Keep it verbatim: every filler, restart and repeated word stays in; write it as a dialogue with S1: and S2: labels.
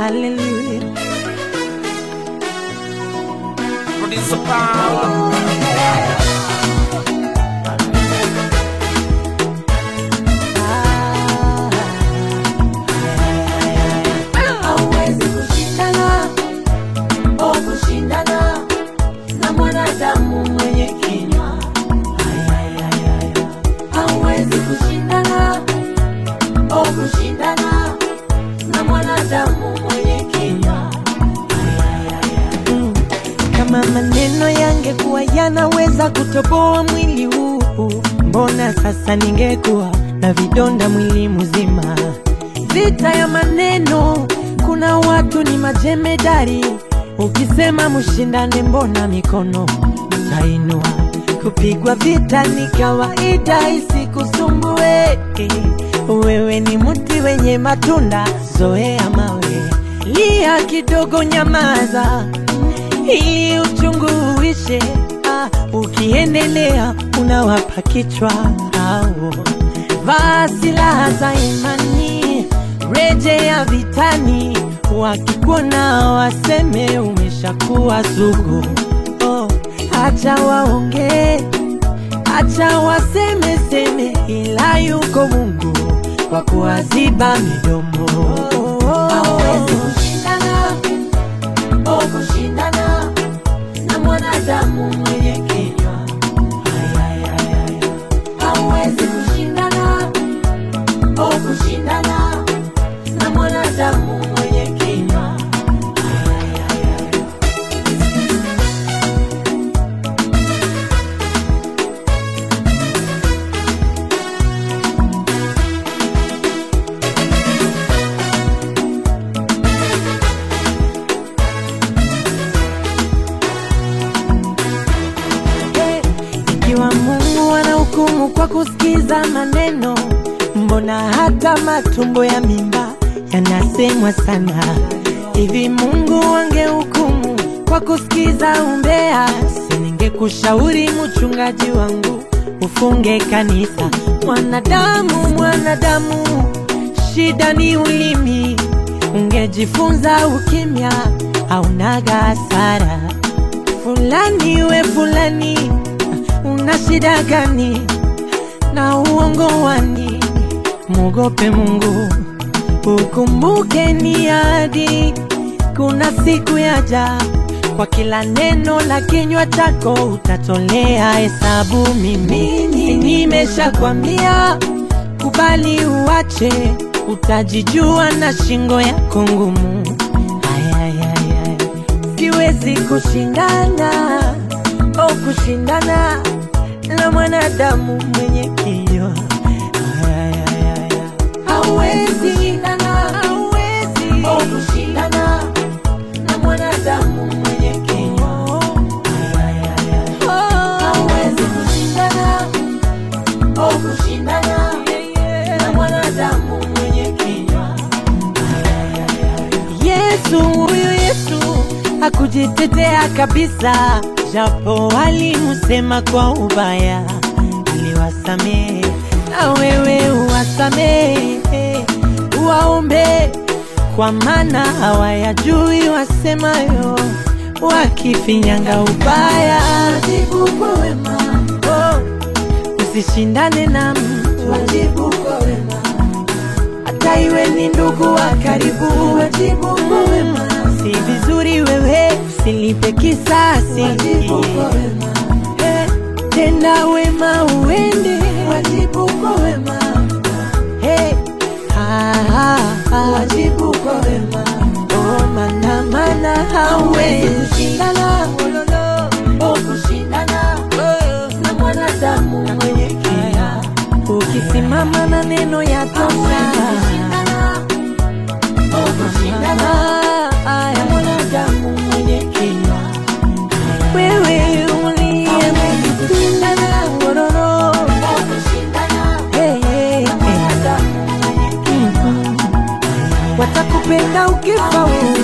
S1: hallelujah.
S2: Producer Paul.
S1: Hauwezi kushindana, oh kushindana na mwanadamu mwenye kinywa. Hauwezi kushindana, oh kushindana na mwanadamu mwenye kinywa. Mm. Kama maneno yangekuwa yanaweza kutoboa mwili huu, mbona sasa ningekuwa na vidonda mwili mzima? Vita ya maneno, kuna watu ni majemedari. Ukisema mshindane mbona mikono tainua? Kupigwa vita ni kawaida, isikusumbue. Wewe ni mti wenye matunda, zoea mawe. Lia kidogo, nyamaza ili uchungu uishe. Ah, ukiendelea unawapa kichwa hao. Vaa silaha za imani, rejea vitani. Wakikuona waseme umeshakuwa sugu. Oh, acha waonge, acha waseme seme, ila yuko Mungu kwa kuwaziba midomo. Hauwezi kushindana, oh kushindana na mwanadamu mwenye kinywa. Hauwezi kushindana, oh kushindana na mwanadamu mwenye kinywa. Ikiwa Mungu anahukumu kwa kusikiza maneno, mbona hata matumbo ya mimba yanasemwa sana? Hivi Mungu angehukumu kwa kusikiza umbea, siningekushauri mchungaji wangu ufunge kanisa. Mwanadamu, mwanadamu, shida ni ulimi. Ungejifunza ukimya, haunaga hasara. Fulani we fulani, una shida gani na uongo wani? Muogope Mungu, ukumbuke ni ahadi. Kuna siku yaja, kwa kila neno la kinywa chako utatolea hesabu. Mimi nimeshakwambia, kubali uache, utajijua na shingo yako ngumu. Siwezi kushindana, oh kushindana na mwanadamu mwenye kinywa. Hauwezi kushindana, hauwezi, oh kushindana na mwanadamu mwenye kinywa. Hauwezi kushindana, oh kushindana na mwanadamu mwenye kinywa. Yesu, huyu Yesu hakujitetea kabisa, japo walimusema kwa ubaya. Aliwasamehe, na wewe uwasamehe, uwaombe, kwa maana hawayajui wasemayo. Wakifinyanga ubaya, wajibu kwa wema. Oh, usishindane na mtu, wajibu kwa wema. Hata iwe ni ndugu wa karibu, wajibu kwa wema. Si vizuri wewe usilipe kisasi, wajibu kwa wema. Hey, tenda wema uende, wajibu kwa wema. Hey, ha, ha, ha, wajibu kwa wema. Oh, mana mana hauwezi kushindana, oh kushindana na mwanadamu mwenye kinywa. Ukisimama na neno ya tosha, oh kushindana na mwanadamu mwenye kinywa. Wewe uliye kushindana, wororo, oh kushindana na mwanadamu mwenye kinywa. Watakupenda ukifa wewe,